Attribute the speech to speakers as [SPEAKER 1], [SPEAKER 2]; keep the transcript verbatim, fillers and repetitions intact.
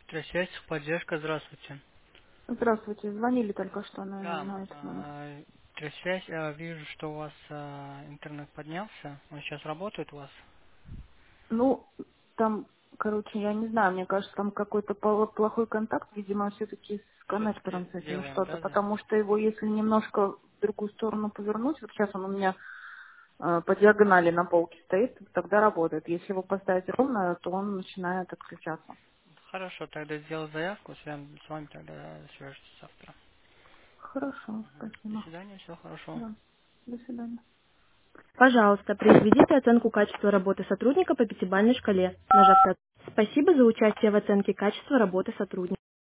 [SPEAKER 1] Трясясь, поддержка, здравствуйте.
[SPEAKER 2] Здравствуйте, звонили только что на,
[SPEAKER 1] Да,
[SPEAKER 2] на этот номер.
[SPEAKER 1] а, трясясь, а, вижу, что у вас а, интернет поднялся. Он сейчас работает у вас?
[SPEAKER 2] Ну, там, короче, я не знаю, мне кажется, там какой-то пол- плохой контакт, видимо, все-таки с
[SPEAKER 1] Все-таки
[SPEAKER 2] коннектором с этим
[SPEAKER 1] делаем,
[SPEAKER 2] что-то,
[SPEAKER 1] да, да?
[SPEAKER 2] потому что его, если немножко в другую сторону повернуть, вот сейчас он у меня э, по диагонали на полке стоит, тогда работает. Если его поставить ровно, то он начинает отключаться.
[SPEAKER 1] Хорошо, тогда сделаю заявку, с вами, с вами тогда свяжутся завтра.
[SPEAKER 2] Хорошо,
[SPEAKER 1] До
[SPEAKER 2] спасибо.
[SPEAKER 1] свидания, всего хорошего.
[SPEAKER 2] Да, до свидания.
[SPEAKER 3] Пожалуйста, произведите оценку качества работы сотрудника по пятибалльной шкале, нажав на «Спасибо за участие в оценке качества работы сотрудника».